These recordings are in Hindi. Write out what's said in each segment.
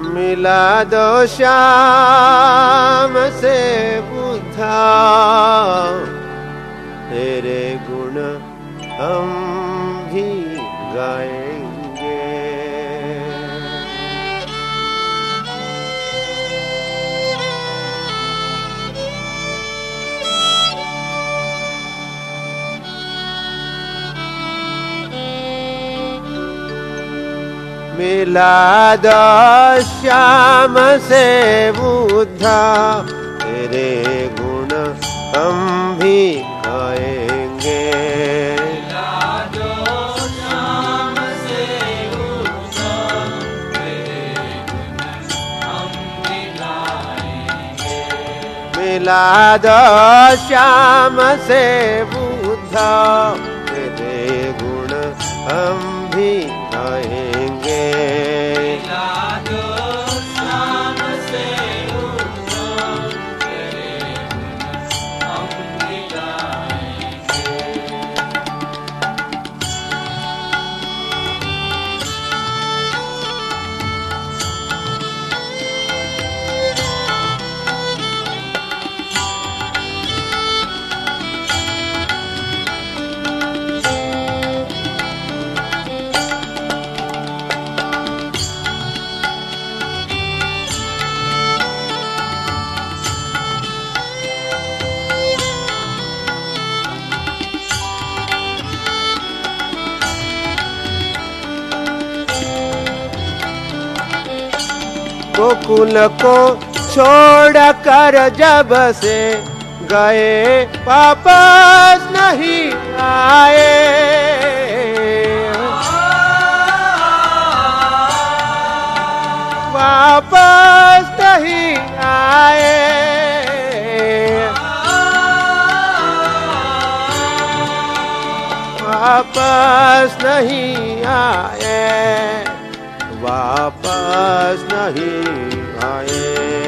मिला दो श्याम से बुद्धा, तेरे गुण हम भी गाएंगे। मिला दो श्याम से बुद्धा, तेरे गुण हम भी गाएंगे। मिला दो श्याम से बुद्धा, तेरे गुण हम भी गाएंगे। मिला दो श्याम से बुद्धा, तेरे गुण हम भी गाएंगे। मिला दो श्याम से बुद्धा, तेरे गुण हम भी गाएंगे। गोकुल को छोड़ कर जब से गए, वापस नहीं आए। वापस नहीं आए। वापस नहीं आए। वापस नहीं आए।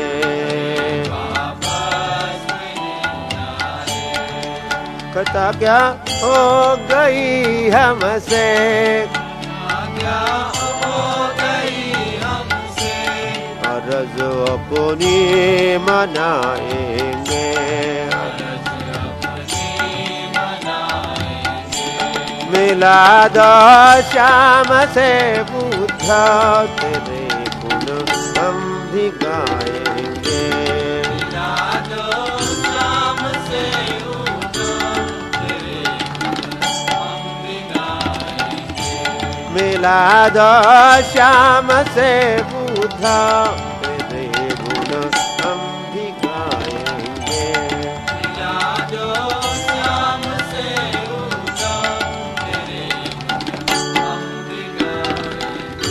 वापस नहीं आए। कथा क्या हो गई हमसे, क्या हो गई हमसे, अर्ज अपनी मनाएंगे। अर्ज अपनी मनाएंगे। मिला दो श्याम से बुद्धा, तेरे गुण हम भी गाएंगे। मिला दो श्याम से बुद्धा, तेरे गुण हम भी गाएंगे। मिला दो श्याम से बुद्धा, तेरे गुण हम भी गाएंगे। मिला दो श्याम से बुद्धा, तेरे गुण हम भी गाएंगे।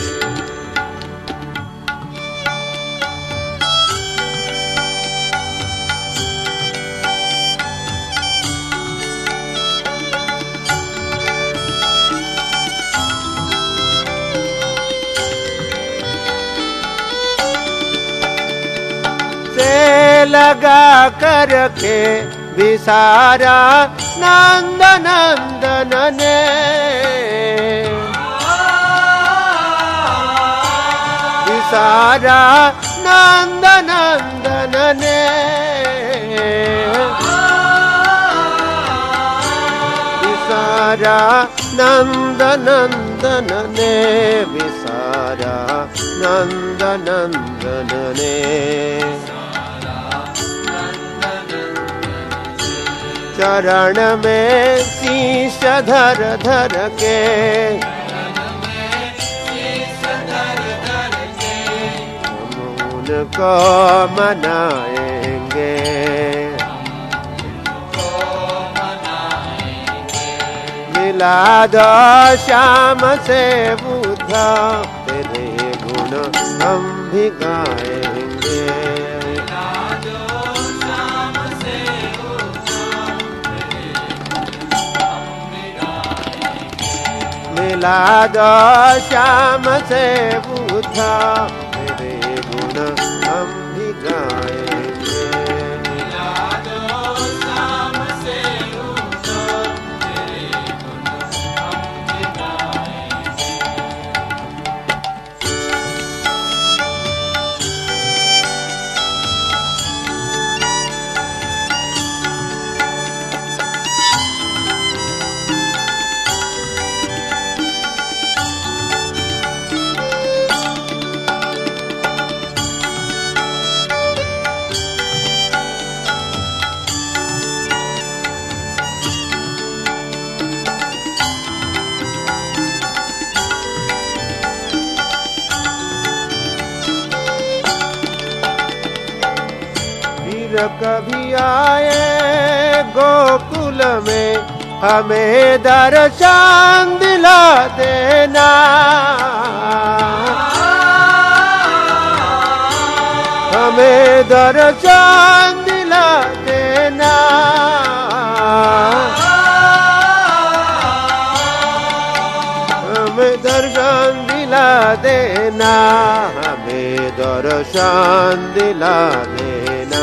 से लगा करके विसारा नंद नंदन ने, विसारा नंद नंदन ने, विसारा नंद नंदन ने, विसारा नंद नंदन ने। चरण में शीश धर धर के, हम उनको मनाएंगे। मिला दो श्याम से बुद्धा, तेरे गुण हम भी गाएंगे। मिला दो श्याम से बुद्धा, तेरे गुण हम भी गाएंगे। मिला दो श्याम से बुद्धा, तेरे गुण हम भी गाएंगे। फिर कभी आए गोकुल में हमें दर्शन दिला देना। हमें दर्शन दिला देना। हमें दर्शन दिला देना। हमें दर्शन दिला देना।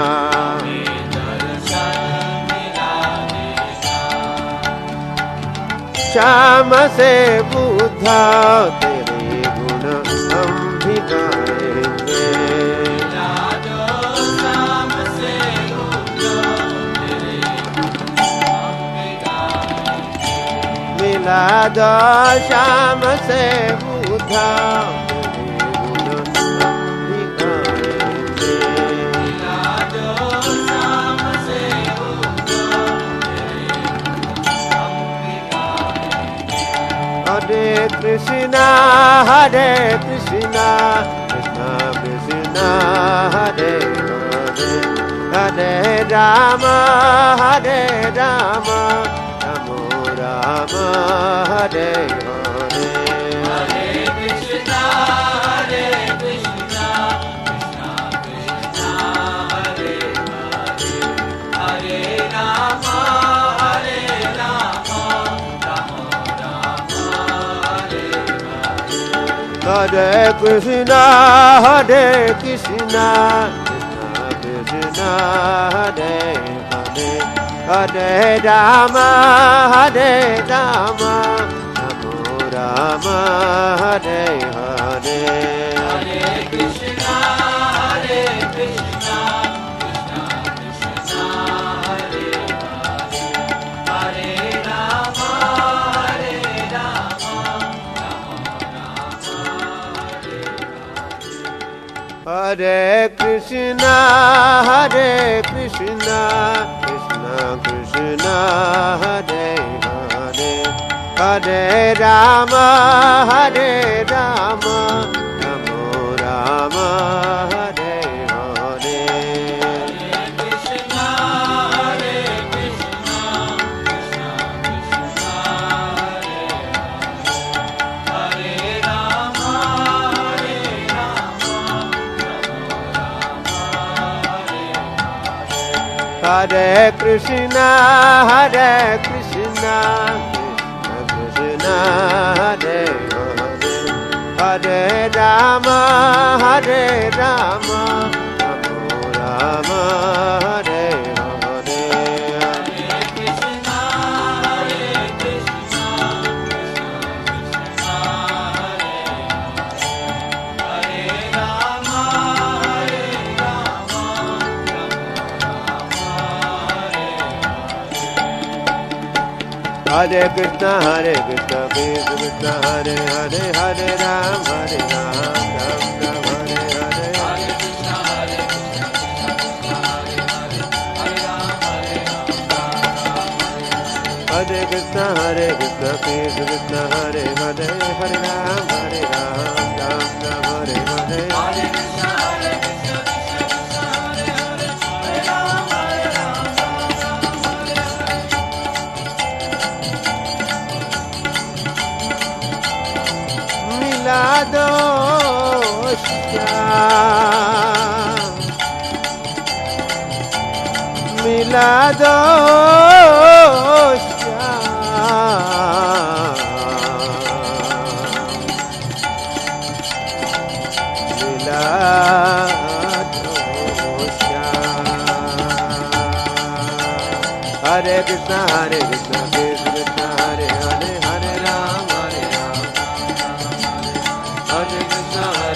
श्याम से बुद्धा तेरे गुण हम भी गाएंगे। मिला दो श्याम से बुद्धा तेरे गुण हम भी गाएंगे। हरे कृष्णा कृष्णा कृष्णा हरे हरे, हरे राम राम राम हरे हरे। हरे कृष्णा कृष्णा कृष्णा हरे हरे, हरे राम राम राम हरे हरे। हरे कृष्णा कृष्णा कृष्णा हरे हरे, हरे राम राम राम हरे हरे। हरे कृष्णा कृष्णा कृष्णा हरे हरे, हरे राम राम राम हरे हरे। हरे कृष्णा कृष्णा कृष्णा हरे हरे, हरे राम राम राम हरे हरे। कृष्णा कृष्णा कृष्णा हरे हरे, हरे राम हरे कृष्णा कृष्णा कृष्णा हरे हरे, हरे राम राम राम हरे हरे। कृष्णा कृष्णा कृष्णा हरे हरे, हरे राम हरे कृष्णा कृष्ण कृष्ण हरे हरे, हरे राम राम राम हरे हरे। हरे कृष्ण कृष्ण कृष्ण हरे हरे, हरे राम राम राम हरे हरे। मिला दो श्याम, मिला दो श्याम, मिला दो श्याम। हरे कृष्ण कृष्ण कृष्ण हरे हरे, हरे राम हरे कृष्ण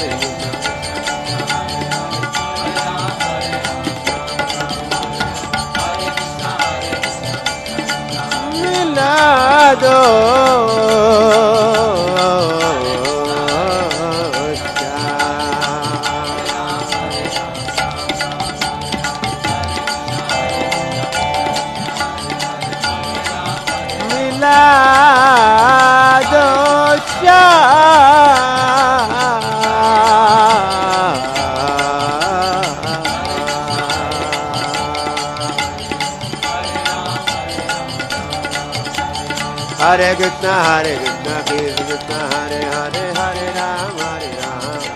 मिला दो मिला दो Hare Krishna Krishna Hare Hare Hare Ram Hare Ram